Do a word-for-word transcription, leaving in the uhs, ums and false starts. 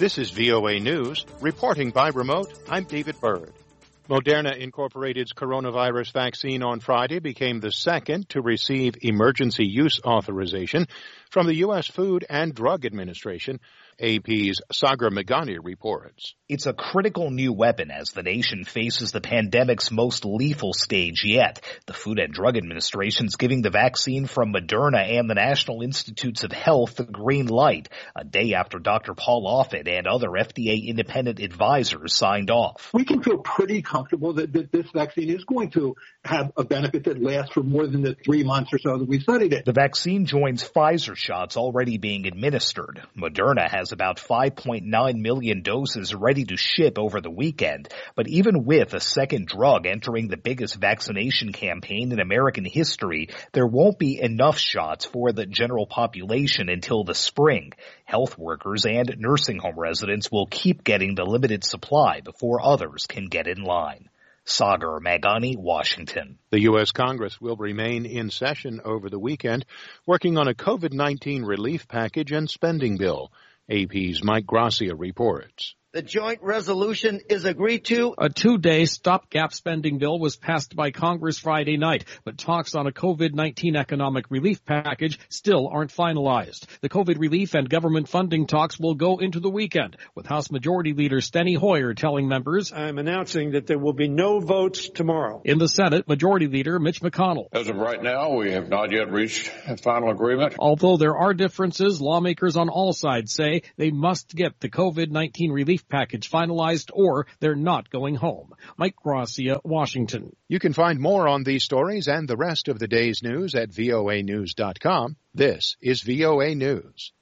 This is V O A News. Reporting by remote, I'm David Byrd. Moderna Incorporated's coronavirus vaccine on Friday became the second to receive emergency use authorization from the U S Food and Drug Administration. A P's Sagar Meghani reports. It's a critical new weapon as the nation faces the pandemic's most lethal stage yet. The Food and Drug Administration's giving the vaccine from Moderna and the National Institutes of Health the green light, a day after Doctor Paul Offit and other F D A independent advisors signed off. We can feel pretty comfortable that, that this vaccine is going to have a benefit that lasts for more than the three months or so that we studied it. The vaccine joins Pfizer shots already being administered. Moderna has about five point nine million doses ready to ship over the weekend. But even with a second drug entering the biggest vaccination campaign in American history, there won't be enough shots for the general population until the spring. Health workers and nursing home residents will keep getting the limited supply before others can get in line. Sagar Meghani, Washington. The U S Congress will remain in session over the weekend, working on a COVID nineteen relief package and spending bill. A P's Mike Gracia reports. The joint resolution is agreed to. A two-day stopgap spending bill was passed by Congress Friday night, but talks on a COVID nineteen economic relief package still aren't finalized. The COVID relief and government funding talks will go into the weekend, with House Majority Leader Steny Hoyer telling members, I'm announcing that there will be no votes tomorrow. In the Senate, Majority Leader Mitch McConnell. As of right now, we have not yet reached a final agreement. Although there are differences, lawmakers on all sides say they must get the COVID nineteen relief package finalized or they're not going home. Mike Gracia, Washington. You can find more on these stories and the rest of the day's news at V O A news dot com. This is V O A News.